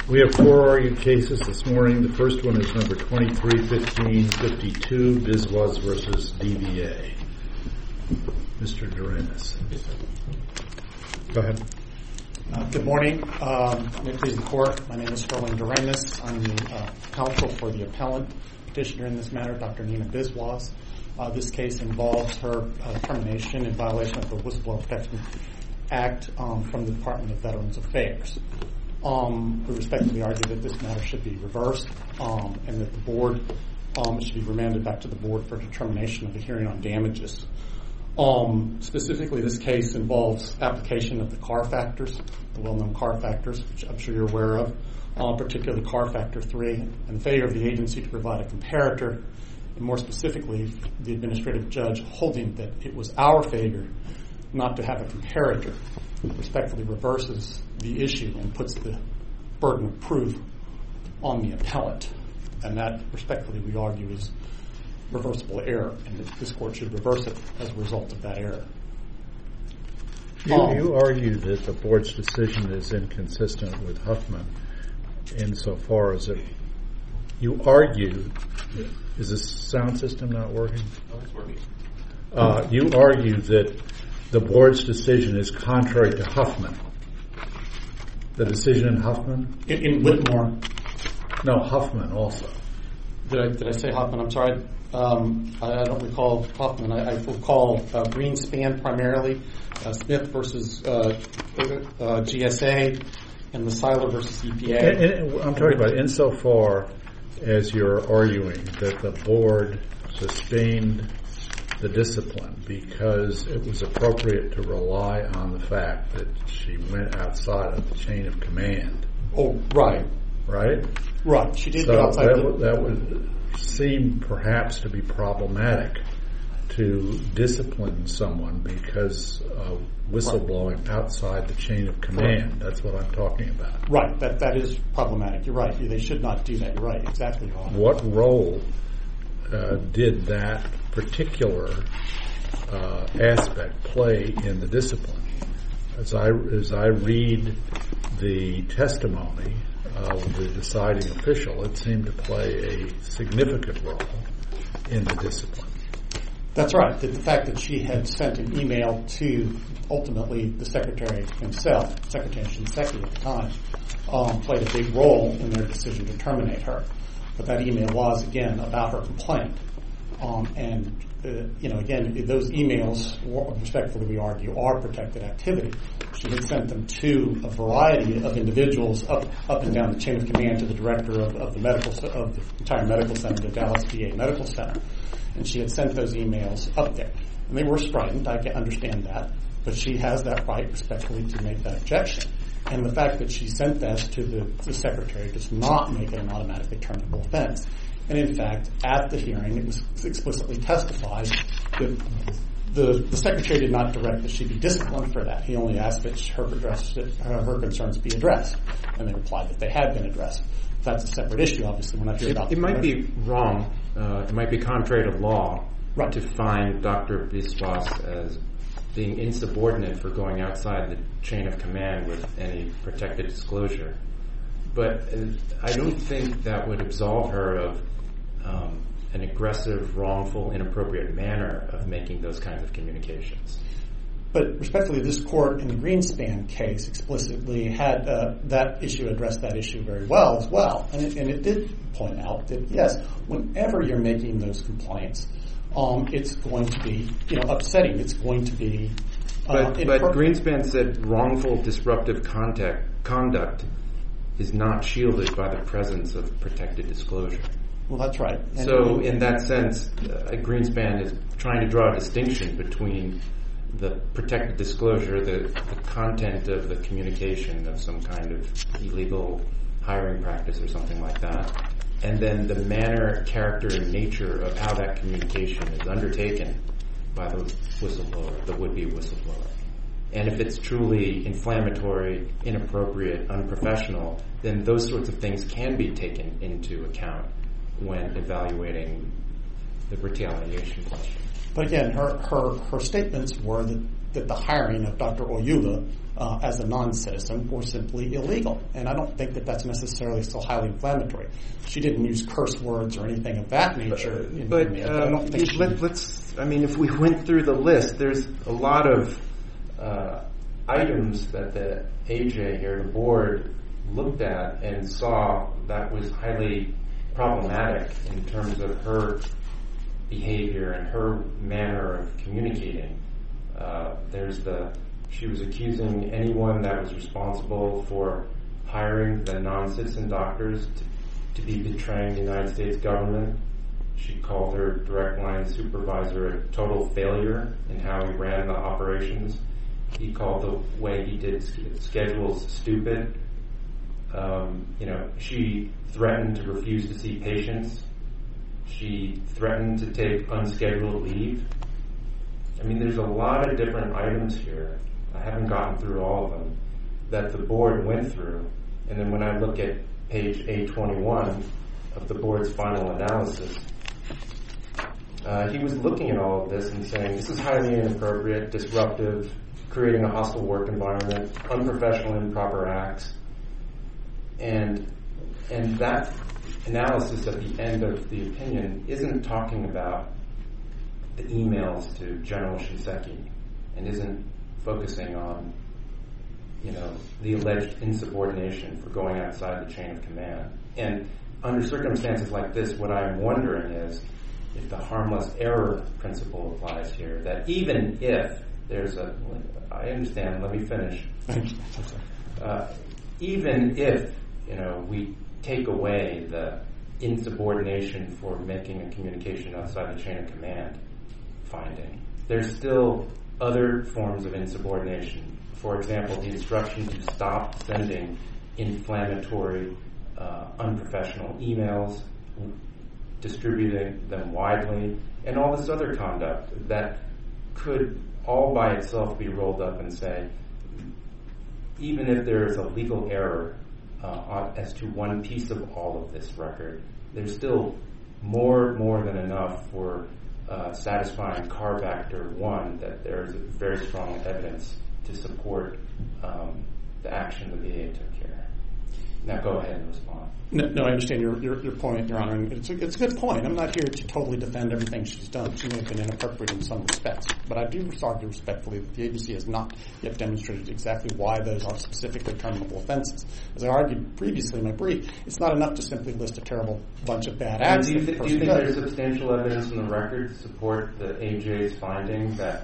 We have four argued cases this morning. The first one is number 23-15-52, Biswas versus DVA. Mr. Doremus. Yes, sir. Go ahead. Good morning. May it please the court. My name is Sterling Doremus. I'm the counsel for the appellant petitioner in this matter, Dr. Nina Biswas. This case involves her termination in violation of the Whistleblower Protection Act from the Department of Veterans Affairs. We respectfully argue that this matter should be reversed and that the board should be remanded back to the board for determination of the hearing on damages. Specifically, this case involves application of the CAR factors, the well-known CAR factors, which I'm sure you're aware of, particularly CAR Factor 3, and failure of the agency to provide a comparator, and more specifically, the administrative judge holding that it was our failure not to have a comparator, respectfully reverses the issue and puts the burden of proof on the appellant. And that, respectfully, we argue is reversible error, and that this court should reverse it as a result of that error. You argue that the board's decision is inconsistent with Huffman insofar as you argue, is the sound system not working? No, it's working. You argue that the board's decision is contrary to Huffman. The decision in Huffman? In Whitmore. No, Huffman also. Did I say Huffman? I'm sorry. I don't recall Huffman. I recall Greenspan primarily, Smith versus GSA, and the Seiler versus EPA. And I'm talking about insofar as you're arguing that the board sustained the discipline because it was appropriate to rely on the fact that she went outside of the chain of command. Oh, right. Right? Right. She did so go outside. That would seem perhaps to be problematic to discipline someone because of whistleblowing outside the chain of command. That's what I'm talking about. Right. That is problematic. You're right. They should not do that. You're right. Exactly right. What role did that particular aspect play in the discipline? As I read the testimony of the deciding official, it seemed to play a significant role in the discipline. That's right. The fact that she had sent an email to ultimately the secretary himself, Secretary Shinseki at the time, played a big role in their decision to terminate her. But that email was, again, about her complaint. Again, those emails, respectfully we argue, are protected activity. She had sent them to a variety of individuals up and down the chain of command to the director of the entire medical center, the Dallas VA Medical Center. And she had sent those emails up there. And they were strident, I can understand that. But she has that right, respectfully, to make that objection. And the fact that she sent that to the secretary does not make it an automatically terminable offense. And in fact, at the hearing, it was explicitly testified that the secretary did not direct that she be disciplined for that. He only asked that her concerns be addressed. And they replied that they had been addressed. That's a separate issue, obviously. We're not here about it might be wrong. It might be contrary to law to find Dr. Biswas as being insubordinate for going outside the chain of command with any protected disclosure. But I don't think that would absolve her of an aggressive, wrongful, inappropriate manner of making those kinds of communications. But respectfully, this court in the Greenspan case explicitly had that issue, addressed that issue very well as well. And it did point out that, yes, whenever you're making those complaints, it's going to be, upsetting. It's going to be... But Greenspan said wrongful, disruptive conduct is not shielded by the presence of protected disclosure. Well, that's right. So in that sense, Greenspan is trying to draw a distinction between the protected disclosure, the content of the communication of some kind of illegal hiring practice or something like that, and then the manner, character, and nature of how that communication is undertaken by the whistleblower, the would-be whistleblower. And if it's truly inflammatory, inappropriate, unprofessional, then those sorts of things can be taken into account when evaluating the retaliation question. But again, her statements were that that the hiring of Dr. Oyula as a non-citizen were simply illegal. And I don't think that that's necessarily so highly inflammatory. She didn't use curse words or anything of that nature. If we went through the list, there's a lot of items that the AJ here, the board, looked at and saw that was highly problematic in terms of her behavior and her manner of communicating. She was accusing anyone that was responsible for hiring the non-citizen doctors to be betraying the United States government. She called her direct line supervisor a total failure in how he ran the operations. He called the way he did schedules stupid. She threatened to refuse to see patients. She threatened to take unscheduled leave. There's a lot of different items here. I haven't gotten through all of them that the board went through. And then when I look at page A21 of the board's final analysis, he was looking at all of this and saying, this is highly inappropriate, disruptive, creating a hostile work environment, unprofessional, improper acts. And that analysis at the end of the opinion isn't talking about the emails to General Shinseki and isn't focusing on, the alleged insubordination for going outside the chain of command. And under circumstances like this, what I'm wondering is if the harmless error principle applies here, that even if there's I understand, let me finish. Even if, we take away the insubordination for making a communication outside the chain of command finding, there's still other forms of insubordination. For example, the instruction to stop sending inflammatory, unprofessional emails, distributing them widely, and all this other conduct that could all by itself be rolled up and say, even if there is a legal error as to one piece of all of this record, there's still more than enough for satisfying CARB Actor 1 that there's very strong evidence to support the action the VA took here. Now go ahead and respond. No, I understand your point, Your Honor, and it's a good point. I'm not here to totally defend everything she's done. She may have been inappropriate in some respects, but I do argue respectfully that the agency has not yet demonstrated exactly why those are specifically terminable offenses. As I argued previously in my brief, it's not enough to simply list a terrible bunch of bad acts. Do you think there's substantial evidence in the record to support the AJ's finding that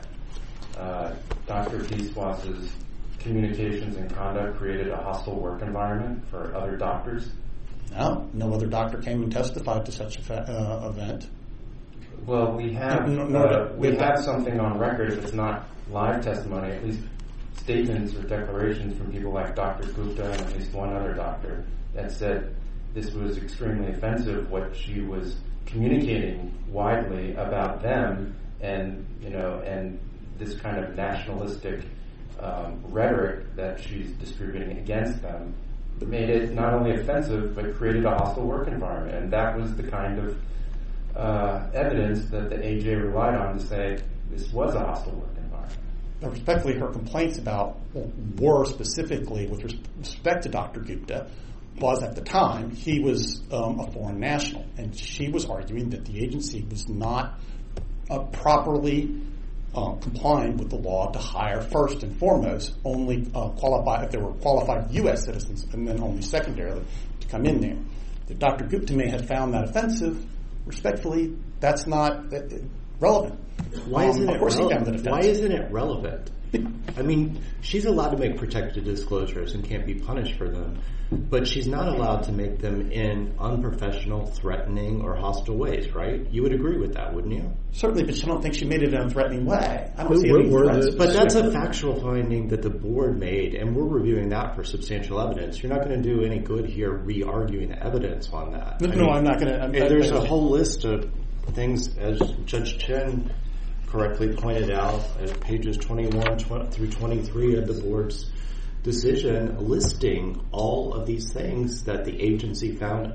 Dr. Biswas's communications and conduct created a hostile work environment for other doctors? No other doctor came and testified to such an event. Well, we have something on record. If it's not live testimony, at least statements or declarations from people like Dr. Gupta and at least one other doctor that said this was extremely offensive, what she was communicating widely about them, and this kind of nationalistic rhetoric that she's distributing against them made it not only offensive but created a hostile work environment, and that was the kind of evidence that the AJ relied on to say this was a hostile work environment. Now, respectfully, her complaints were specifically with respect to Dr. Gupta was at the time he was a foreign national, and she was arguing that the agency was not properly complying with the law to hire first and foremost only if there were qualified U.S. citizens, and then only secondarily to come in there. That Dr. Gupta may have found that offensive. Respectfully, that's not relevant. Why isn't it relevant? I mean, she's allowed to make protected disclosures and can't be punished for them, but she's not allowed to make them in unprofessional, threatening, or hostile ways, right? You would agree with that, wouldn't you? Certainly, but I don't think she made it in a threatening way. I don't see any threats. But that's a factual finding that the board made, and we're reviewing that for substantial evidence. You're not going to do any good here re-arguing the evidence on that. No, I'm not going to. There's a whole list of things, as Judge Chen correctly pointed out, at pages 21 through 23 of the board's decision, listing all of these things that the agency found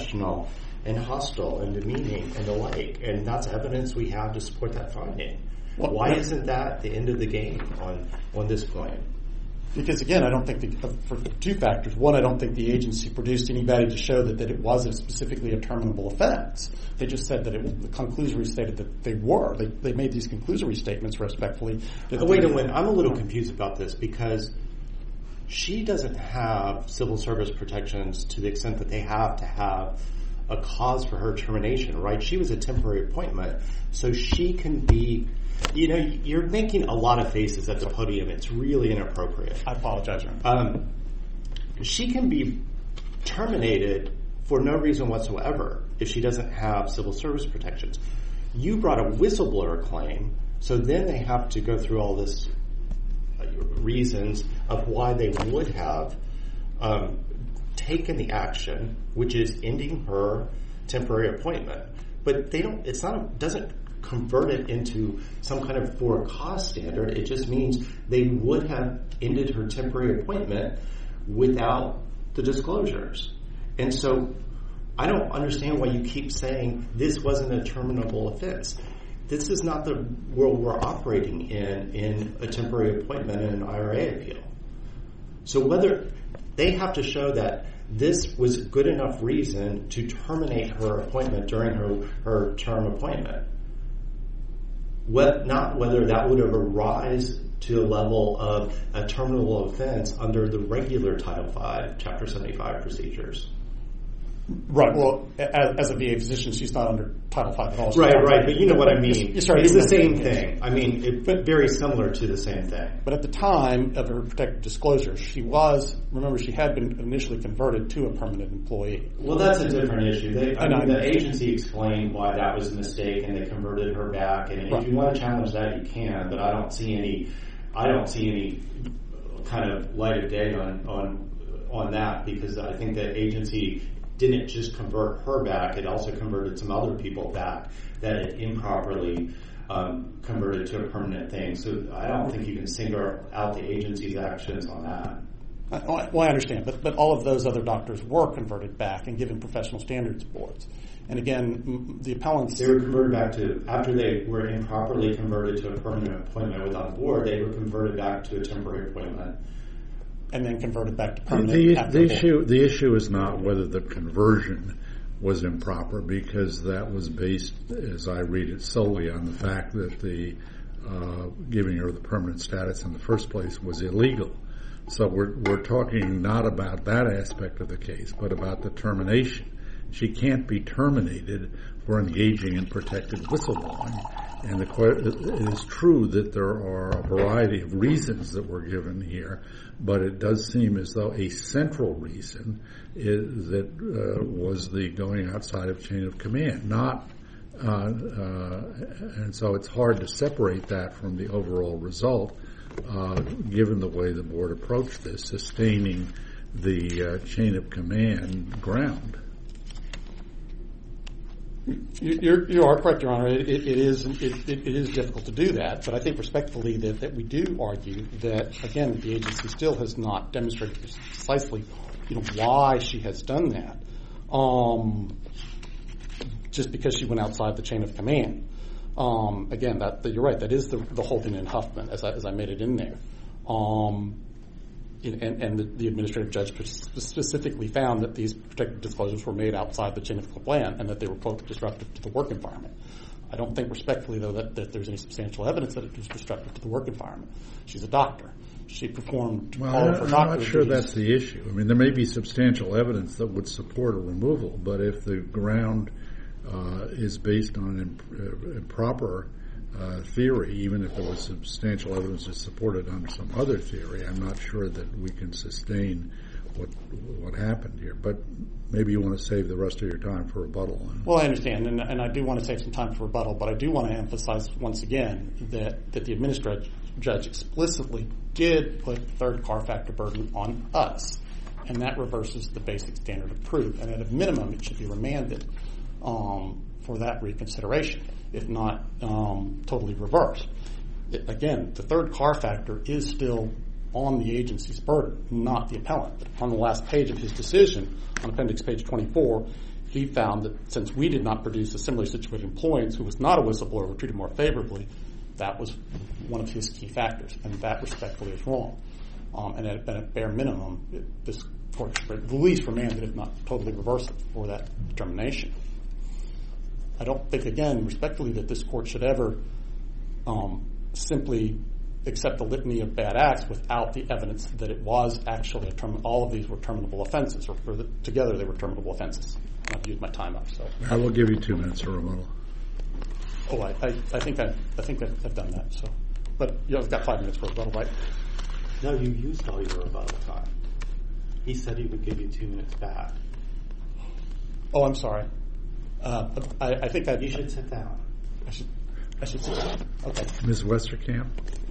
unprofessional and hostile and demeaning and the like. And that's evidence we have to support that finding. Why isn't that the end of the game on this point? Because again, I don't think for two factors. One, I don't think the agency produced anybody to show that it wasn't specifically a terminable offense. They just said that the conclusory stated that they were. They made these conclusory statements respectfully. Wait a minute. I'm a little confused about this because she doesn't have civil service protections to the extent that they have to have a cause for her termination, right? She was a temporary appointment, so she can be... you're making a lot of faces at the podium. It's really inappropriate. I apologize, Your Honor. She can be terminated for no reason whatsoever if she doesn't have civil service protections. You brought a whistleblower claim, so then they have to go through all this reasons of why they would have taken the action, which is ending her temporary appointment. But they don't. Doesn't convert it into some kind of for a cause standard. It just means they would have ended her temporary appointment without the disclosures. And so I don't understand why you keep saying this wasn't a terminable offense. This is not the world we're operating in a temporary appointment and an IRA appeal. So whether they have to show that this was good enough reason to terminate her appointment during her term appointment, not whether that would have rise to a level of a terminable offense under the regular Title V, Chapter 75 procedures. Right. Well, as a VA physician, she's not under Title V at all. Right. But you know what I mean. It's the same thing. I mean, it's very similar to the same thing. But at the time of her protected disclosure, she had been initially converted to a permanent employee. Well, that's a different issue. The agency explained why that was a mistake, and they converted her back. And if you want to challenge that, you can. But I don't see any kind of light of day on that, because I think the agency didn't just convert her back, it also converted some other people back that it improperly converted to a permanent thing. So I don't think you can single out the agency's actions on that. Well, I understand, but all of those other doctors were converted back and given professional standards boards. And again, the appellants... They were converted back to, after they were improperly converted to a permanent appointment without the board, they were converted back to a temporary appointment. And then converted back to permanent. The issue is not whether the conversion was improper, because that was based, as I read it, solely on the fact that the giving her the permanent status in the first place was illegal. So we're talking not about that aspect of the case, but about the termination. She can't be terminated for engaging in protected whistleblowing. And it is true that there are a variety of reasons that were given here, but it does seem as though a central reason was the going outside of chain of command. And so it's hard to separate that from the overall result, given the way the board approached this, sustaining the chain of command ground. You are correct, Your Honor. It is difficult to do that, but I think respectfully that we do argue that, again, the agency still has not demonstrated precisely why she has done that, just because she went outside the chain of command. Again, you're right. That is the holding in Huffman, as I made it in there. And the administrative judge specifically found that these protected disclosures were made outside the chain of command and that they were, quote, disruptive to the work environment. I don't think respectfully, though, that there's any substantial evidence that it was disruptive to the work environment. She's a doctor. She performed all of her doctorate I'm not sure duties. that's the issue. I mean, there may be substantial evidence that would support a removal, but if the ground is based on an improper theory, even if there was substantial evidence to support it under some other theory, I'm not sure that we can sustain what happened here. But maybe you want to save the rest of your time for rebuttal. Well, I understand, and I do want to save some time for rebuttal, but I do want to emphasize once again that the administrative judge explicitly did put third car factor burden on us, and that reverses the basic standard of proof. And at a minimum, it should be remanded for that reconsideration, if not totally reversed. Again, the third car factor is still on the agency's burden, not the appellant. On the last page of his decision, on appendix page 24, he found that since we did not produce a similarly situated employee who was not a whistleblower were treated more favorably, That was one of his key factors, and that respectfully is wrong. And at a bare minimum, this court should at least remand it, if not totally reverse it, for that determination. I don't think, again, respectfully, that this court should ever simply accept the litany of bad acts without the evidence that it was actually all of these were terminable offenses, or together they were terminable offenses. I've used my time up, so I will give you 2 minutes for rebuttal. Oh, I think I've done that. So, but I've got 5 minutes for rebuttal, right? No, you used all your rebuttal time. He said he would give you 2 minutes back. Oh, I'm sorry. I think you should sit down. I should sit down. Okay. Ms. Westerkamp.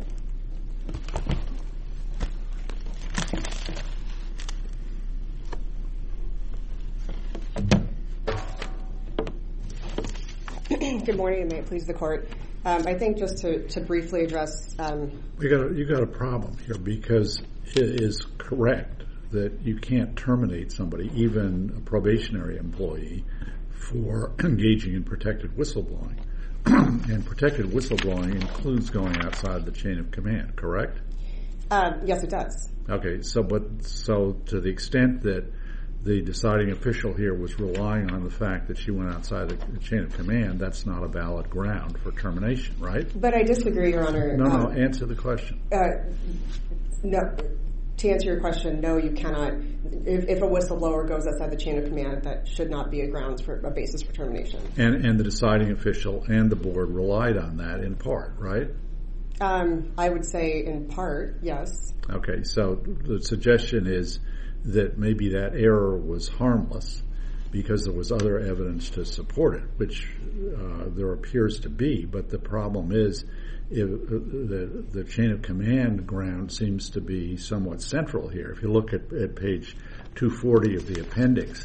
Good morning, and may it please the court. I think just to briefly address... You got a problem here, because it is correct that you can't terminate somebody, even a probationary employee, for engaging in protected whistleblowing. And protected whistleblowing includes going outside the chain of command, correct? Yes, it does. Okay, so to the extent that the deciding official here was relying on the fact that she went outside the chain of command, that's not a valid ground for termination, right? But I disagree, Your Honor. No, answer the question. No. To answer your question, no, you cannot. If a whistleblower goes outside the chain of command, that should not be a basis for termination. And the deciding official and the board relied on that in part, right? I would say in part, yes. Okay, so the suggestion is that maybe that error was harmless because there was other evidence to support it, which there appears to be. But the problem is the chain of command ground seems to be somewhat central here. If you look at page 240 of the appendix,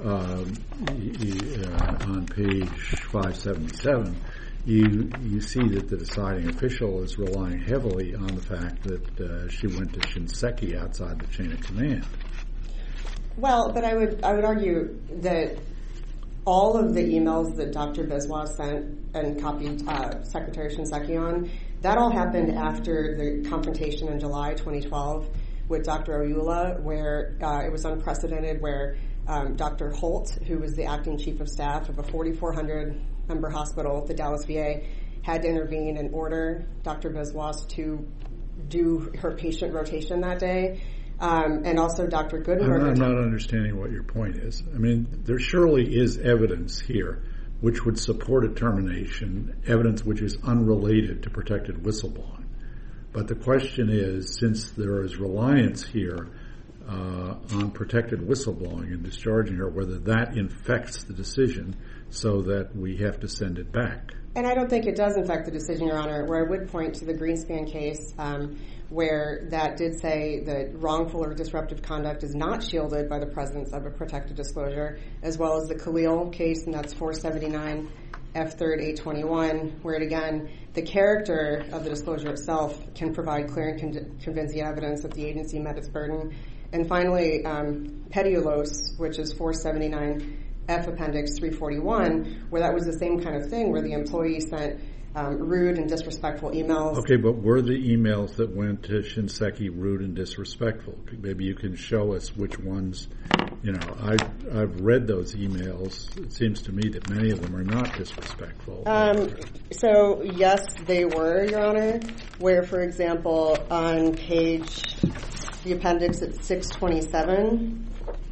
on page 577, you see that the deciding official is relying heavily on the fact that she went to Shinseki outside the chain of command. Well, but I would argue that all of the emails that Dr. Biswas sent and copied Secretary Shinseki on, that all happened after the confrontation in July 2012 with Dr. Oyula, where it was unprecedented, where Dr. Holt, who was the acting chief of staff of a 4,400-member hospital, the Dallas VA, had to intervene and order Dr. Biswas to do her patient rotation that day. And also Dr. Goodenberger. I'm not understanding what your point is. I mean, there surely is evidence here which would support a termination, evidence which is unrelated to protected whistleblowing. But the question is, since there is reliance here on protected whistleblowing and discharging her, whether that infects the decision so that we have to send it back. And I don't think it does infect the decision, Your Honor, where I would point to the Greenspan case where that did say that wrongful or disruptive conduct is not shielded by the presence of a protected disclosure, as well as the Khalil case, and that's 479 F3rd 821, where, again, the character of the disclosure itself can provide clear and convincing evidence that the agency met its burden. And finally, Petiulos, which is 479 F Appendix 341, where that was the same kind of thing, where the employee sent rude and disrespectful emails. Okay, but were the emails that went to Shinseki rude and disrespectful? Maybe you can show us which ones. You know, I've read those emails. It seems to me that many of them are not disrespectful. So, yes, they were, Your Honor, where, for example, on the appendix at 627,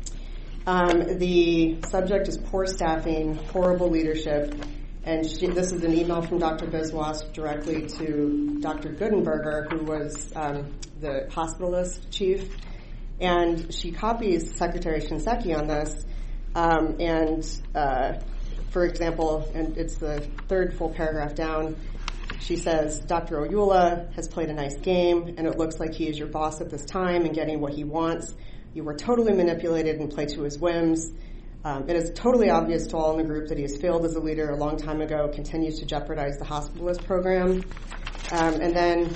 the subject is poor staffing, horrible leadership, and this is an email from Dr. Biswas directly to Dr. Goodenberger, who was the hospitalist chief, and she copies Secretary Shinseki on this, for example, and it's the third full paragraph down, she says, Dr. Oyula has played a nice game, and it looks like he is your boss at this time and getting what he wants. You were totally manipulated and played to his whims. It is totally obvious to all in the group that he has failed as a leader a long time ago, continues to jeopardize the hospitalist program. And then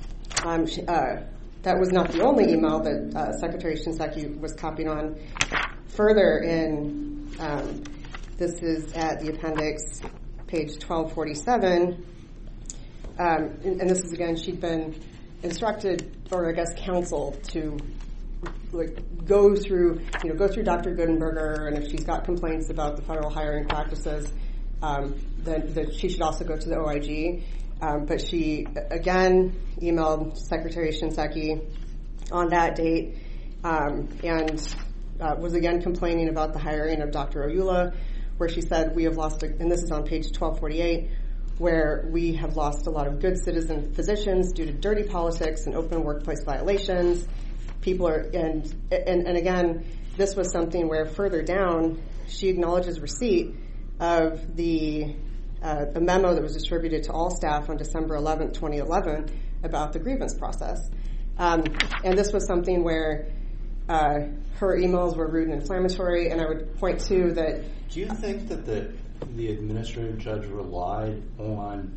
that was not the only email that Secretary Shinseki was copied on. Further in, this is at the appendix, page 1247, and this is again, she'd been instructed, or I guess counseled to go through Dr. Goodenberger, and if she's got complaints about the federal hiring practices, then she should also go to the OIG. But she again emailed Secretary Shinseki on that date, and was again complaining about the hiring of Dr. Oyula, where she said, we have lost, and this is on page 1248, where we have lost a lot of good citizen physicians due to dirty politics and open workplace violations. People are, and again, this was something where further down, she acknowledges receipt of a memo that was distributed to all staff on December 11th, 2011, about the grievance process. And this was something where her emails were rude and inflammatory, and I would point to that. Do you think that the administrative judge relied on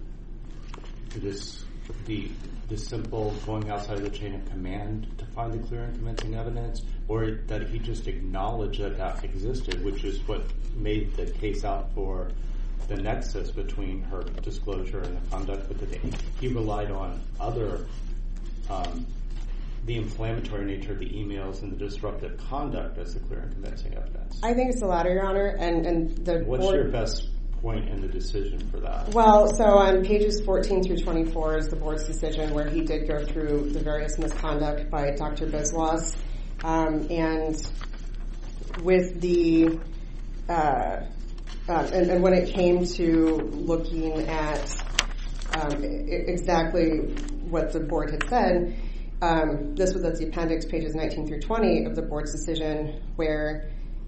the simple going outside of the chain of command to find the clear and convincing evidence, or that he just acknowledged that existed, which is what made the case out for the nexus between her disclosure and the conduct? But that he relied on other, the inflammatory nature of the emails and the disruptive conduct as the clear and convincing evidence? I think it's the latter, Your Honor. And the What's board, your best point in the decision for that? Well, so on pages 14 through 24 is the board's decision, where he did go through the various misconduct by Dr. Biswas, and with the and when it came to looking at exactly what the board had said, this was at the appendix, pages 19 through 20 of the board's decision, where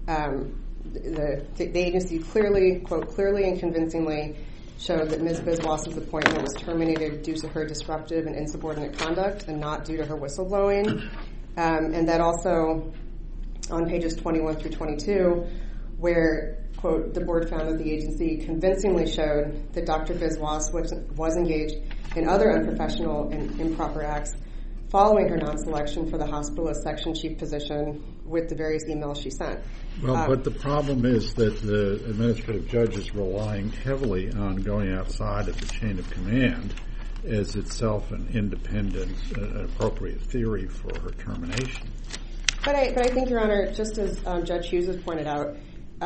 the agency clearly, quote, clearly and convincingly showed that Ms. Biswas's appointment was terminated due to her disruptive and insubordinate conduct and not due to her whistleblowing. And that also on pages 21 through 22, where, quote, the board found that the agency convincingly showed that Dr. Biswas was engaged in other unprofessional and improper acts following her non-selection for the hospitalist section chief position with the various emails she sent. Well, but the problem is that the administrative judge is relying heavily on going outside of the chain of command as itself an independent, appropriate theory for her termination. But I think, Your Honor, just as Judge Hughes has pointed out,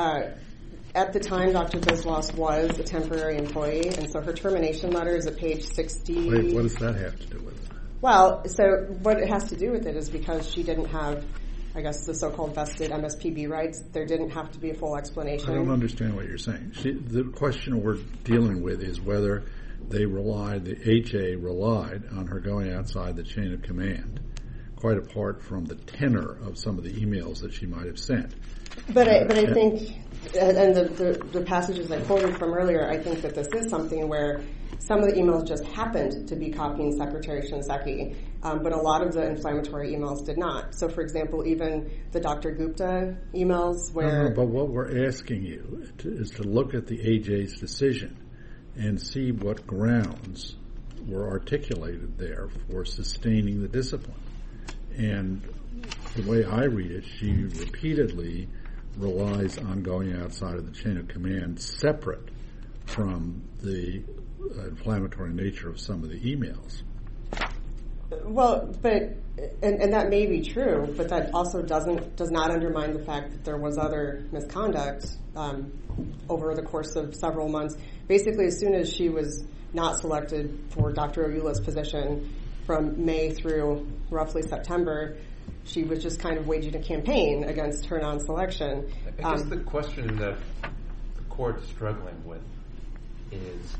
at the time Dr. Biswas was a temporary employee, and so her termination letter is at page 60. Wait, what does that have to do with it? Well, so what it has to do with it is because she didn't have, I guess, the so-called vested MSPB rights, there didn't have to be a full explanation. I don't understand what you're saying. The question we're dealing with is whether the HA relied on her going outside the chain of command, quite apart from the tenor of some of the emails that she might have sent. But I think, and the passages I quoted from earlier, I think that this is something where some of the emails just happened to be copying Secretary Shinseki, but a lot of the inflammatory emails did not. So, for example, even the Dr. Gupta emails where... No, but what we're asking you is to look at the AJ's decision and see what grounds were articulated there for sustaining the discipline. And the way I read it, she repeatedly relies on going outside of the chain of command separate from the inflammatory nature of some of the emails. Well, but and that may be true, but that also does not undermine the fact that there was other misconduct over the course of several months. Basically, as soon as she was not selected for Dr. Oyula's position from May through roughly September, she was just kind of waging a campaign against her non-selection. I guess the question that the court is struggling with is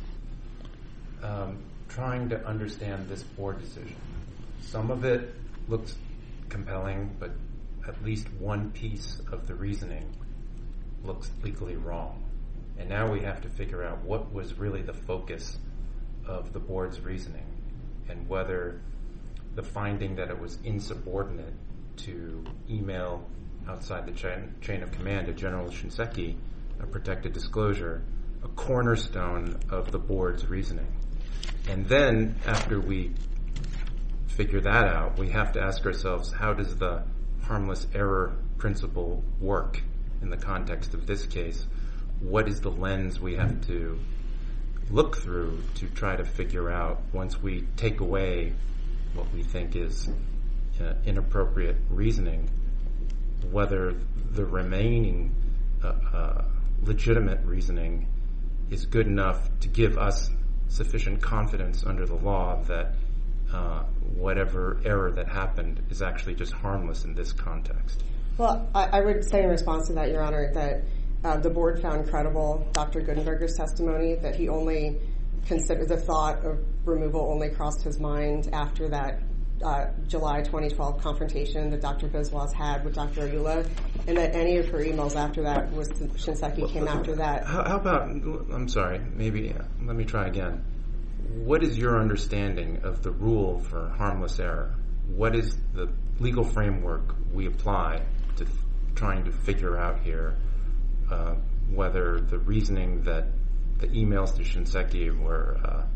trying to understand this board decision. Some of it looks compelling, but at least one piece of the reasoning looks legally wrong. And now we have to figure out what was really the focus of the board's reasoning and whether the finding that it was insubordinate to email outside the chain of command to General Shinseki, a protected disclosure, a cornerstone of the board's reasoning. And then, after we figure that out, we have to ask ourselves, how does the harmless error principle work in the context of this case? What is the lens we have to look through to try to figure out, once we take away what we think is inappropriate reasoning, whether the remaining legitimate reasoning is good enough to give us sufficient confidence under the law that whatever error that happened is actually just harmless in this context. Well, I would say in response to that, Your Honor, that the board found credible Dr. Gutenberger's testimony, that he only considered the thought of removal only crossed his mind after that July 2012 confrontation that Dr. Biswas had with Dr. Ayula, and that any of her emails after that with Shinseki came after that. How about, I'm sorry, maybe let me try again. What is your understanding of the rule for harmless error? What is the legal framework we apply to trying to figure out here whether the reasoning that the emails to Shinseki were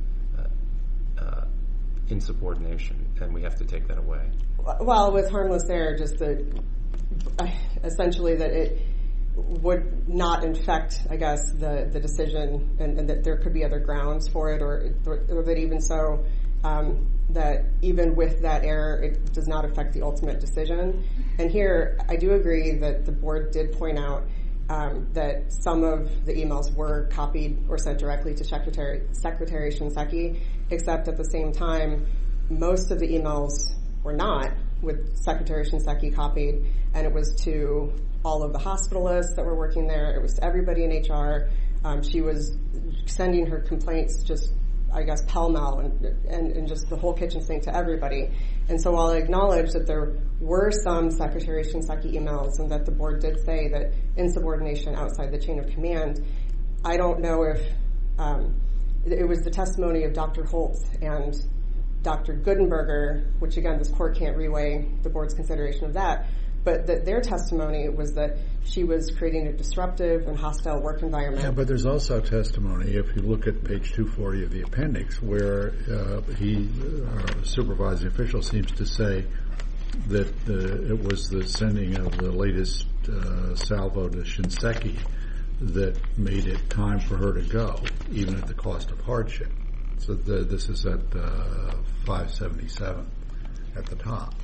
insubordination, and we have to take that away? Well, with harmless error, just essentially that it would not infect, I guess, the decision, and that there could be other grounds for it, or that even so, that even with that error, it does not affect the ultimate decision. And here, I do agree that the board did point out that some of the emails were copied or sent directly to Secretary Shinseki, except at the same time, most of the emails were not with Secretary Shinseki copied, and it was to all of the hospitalists that were working there. It was to everybody in HR. She was sending her complaints just, I guess, pell-mell and just the whole kitchen sink to everybody. And so while I acknowledge that there were some Secretary Shinseki emails and that the board did say that insubordination outside the chain of command, I don't know if it was the testimony of Dr. Holt and Dr. Gutenberger, which again, this court can't reweigh the board's consideration of that, but that their testimony was that she was creating a disruptive and hostile work environment. Yeah, but there's also testimony, if you look at page 240 of the appendix, where supervising official seems to say that it was the sending of the latest salvo to Shinseki that made it time for her to go, even at the cost of hardship. So this is at 577 at the top.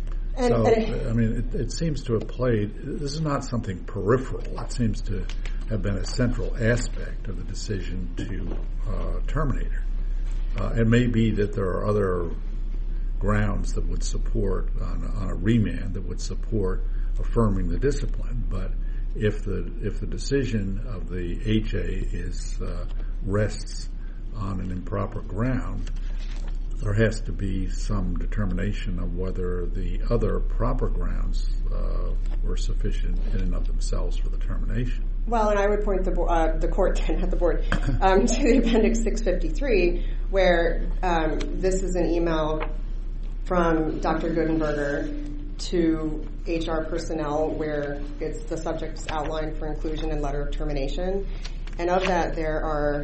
It seems to have played, this is not something peripheral. It seems to have been a central aspect of the decision to terminate her. It may be that there are other grounds that would support, on a remand, that would support affirming the discipline, but if the decision of the HA rests on an improper ground, there has to be some determination of whether the other proper grounds were sufficient in and of themselves for the termination. Well, and I would point the court, not the board, to the appendix 653, where this is an email from Dr. Gutenberger to HR personnel where it's the subject is outlined for inclusion in letter of termination. And of that, there are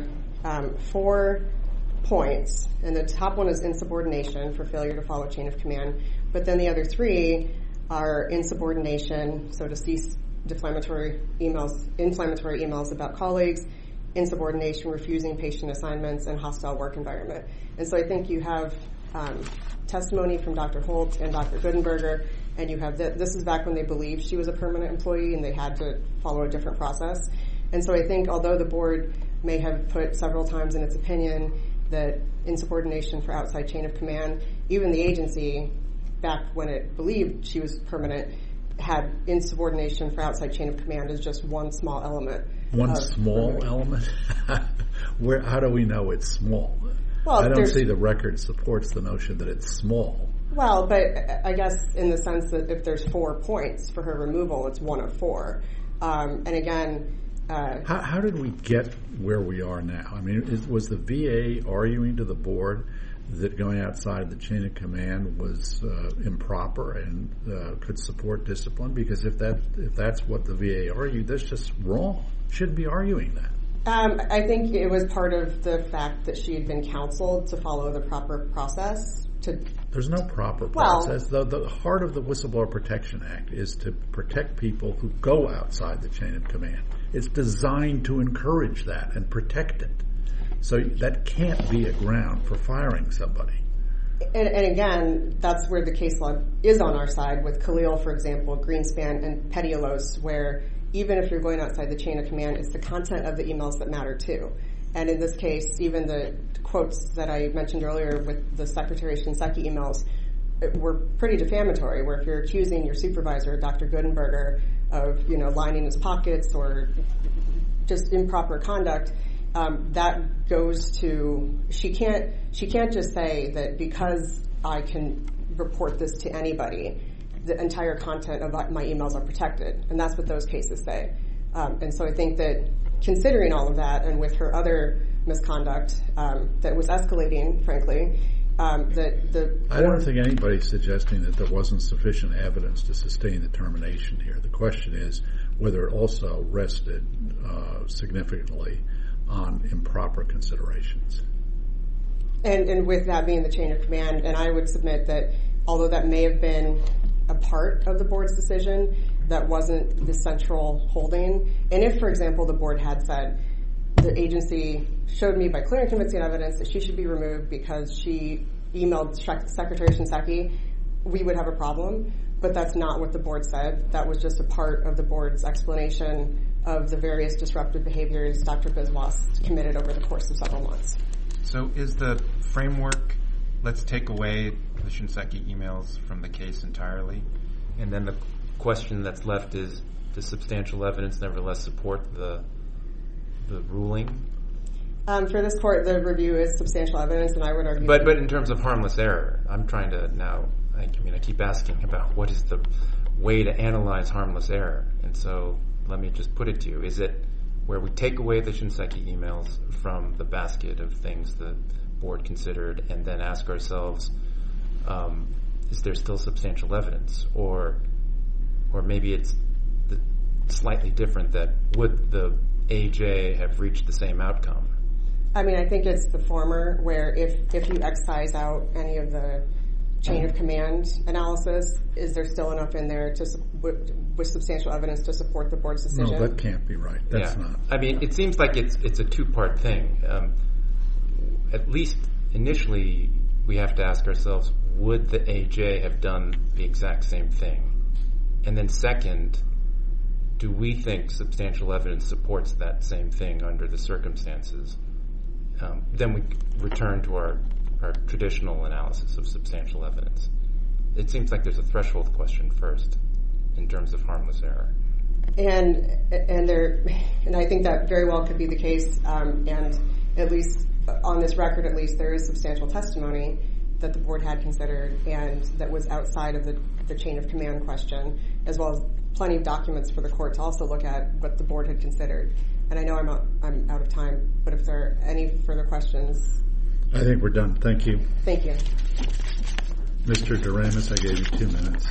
4 points, and the top one is insubordination for failure to follow chain of command, but then the other 3 are insubordination, so to cease inflammatory emails about colleagues, insubordination, refusing patient assignments, and hostile work environment. And so I think you have testimony from Dr. Holt and Dr. Gutenberger, and you have this is back when they believed she was a permanent employee and they had to follow a different process. And so I think although the board may have put several times in its opinion that insubordination for outside chain of command, even the agency, back when it believed she was permanent, had insubordination for outside chain of command as just one small element. One small element? How do we know it's small? Well, I don't see the record supports the notion that it's small. Well, but I guess in the sense that if there's 4 points for her removal, it's 1 of 4. And again... How did we get where we are now? I mean, was the VA arguing to the board that going outside the chain of command was improper and could support discipline? Because if that's what the VA argued, that's just wrong. Shouldn't be arguing that. I think it was part of the fact that she had been counseled to follow the proper process. There's no proper process. The heart of the Whistleblower Protection Act is to protect people who go outside the chain of command. It's designed to encourage that and protect it. So that can't be a ground for firing somebody. And again, that's where the case law is on our side with Khalil, for example, Greenspan, and Petiolos, where even if you're going outside the chain of command, it's the content of the emails that matter too. And in this case, even the quotes that I mentioned earlier with the Secretary Shinseki emails were pretty defamatory, where if you're accusing your supervisor, Dr. Goodenberger, of lining his pockets or just improper conduct, that goes to she can't just say that because I can report this to anybody, the entire content of my emails are protected, and that's what those cases say. And so I think that considering all of that, and with her other misconduct that was escalating, frankly, I don't think anybody's suggesting that there wasn't sufficient evidence to sustain the termination here. The question is whether it also rested significantly on improper considerations. And with that being the chain of command, and I would submit that although that may have been a part of the board's decision, that wasn't the central holding. And if, for example, the board had said, the agency showed me by clear and convincing evidence that she should be removed because she emailed Secretary Shinseki, we would have a problem. But that's not what the board said. That was just a part of the board's explanation of the various disruptive behaviors Dr. Biswas committed over the course of several months. So is the framework, let's take away the Shinseki emails from the case entirely, and then the question that's left is, does substantial evidence nevertheless support the ruling? For this court, the review is substantial evidence, and I would argue... But in terms of harmless error, I'm trying to now... I keep asking about what is the way to analyze harmless error. And so let me just put it to you. Is it where we take away the Shinseki emails from the basket of things the board considered and then ask ourselves, is there still substantial evidence? Or maybe it's slightly different, that would the AJ have reached the same outcome? I mean, I think it's the former, where if you excise out any of the chain of command analysis, is there still enough in there with substantial evidence to support the board's decision? No, that can't be right. That's not. I mean, it seems like it's a two-part thing. At least initially, we have to ask ourselves, would the AJ have done the exact same thing? And then second, do we think substantial evidence supports that same thing under the circumstances? Then we return to our traditional analysis of substantial evidence. It seems like there's a threshold question first in terms of harmless error. And I think that very well could be the case, and at least on this record, at least, there is substantial testimony that the board had considered and that was outside of the chain of command question, as well as plenty of documents for the court to also look at what the board had considered. And I know I'm out of time, but if there are any further questions... I think we're done. Thank you. Thank you. Mr. Doremus, I gave you 2 minutes.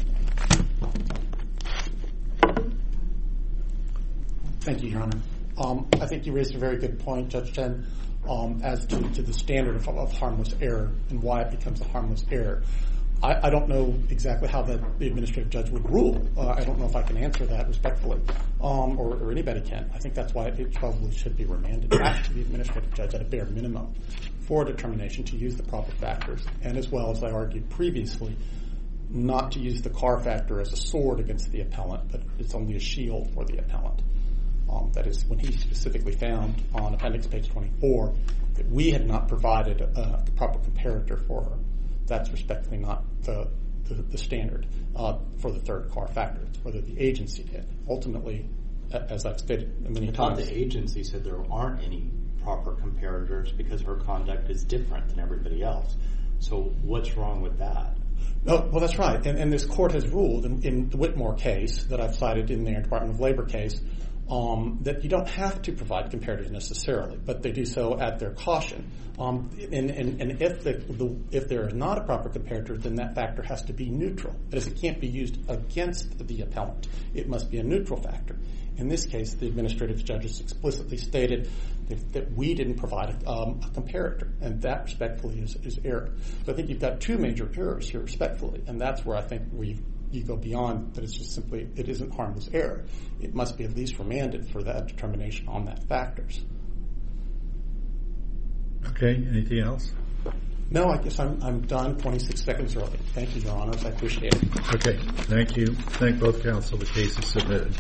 Thank you, Your Honor. I think you raised a very good point, Judge Chen, as to the standard of harmless error and why it becomes a harmless error. I don't know exactly how the administrative judge would rule. I don't know if I can answer that respectfully, or anybody can. I think that's why it probably should be remanded back to the administrative judge at a bare minimum for determination to use the proper factors, and as well as I argued previously, not to use the Carr factor as a sword against the appellant, but it's only a shield for the appellant. That is, when he specifically found on appendix page 24 that we had not provided the proper comparator for her. That's respectfully not the standard for the third Carr factor. It's whether the agency did. Ultimately, as I've stated many times... The agency said there aren't any proper comparators because her conduct is different than everybody else. So what's wrong with that? Oh, well, that's right. And this court has ruled in the Whitmore case that I've cited in their Department of Labor case that you don't have to provide comparators necessarily, but they do so at their caution. And if there is not a proper comparator, then that factor has to be neutral. That is, it can't be used against the appellant. It must be a neutral factor. In this case, the administrative judges explicitly stated that we didn't provide a comparator, and that respectfully is error. So I think you've got two major errors here respectfully, and that's where I think you go beyond that. It's just simply, it isn't harmless error. It must be at least remanded for that determination on that factors. Okay, anything else? No, I guess I'm done 26 seconds early. Thank you, Your Honors. I appreciate it. Okay, thank you. Thank both counsel. The case is submitted.